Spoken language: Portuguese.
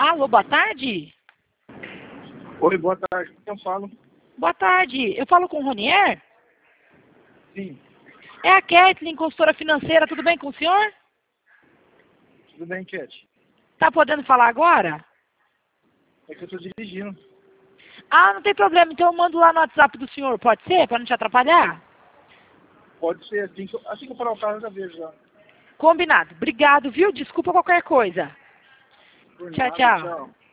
Alô, boa tarde? Oi, boa tarde. Com quem eu falo? Boa tarde. Eu falo com o Ronier? Sim. É a Kathleen, consultora financeira. Tudo bem com o senhor? Tudo bem, Cat? Tá podendo falar agora? É que eu tô dirigindo. Ah, não tem problema. Então eu mando lá no WhatsApp do senhor. Pode ser? Para não te atrapalhar? Pode ser assim que eu parar o carro, eu já vejo já. Combinado. Obrigado, viu? Desculpa qualquer coisa. Por Tchau, nada, tchau. tchau.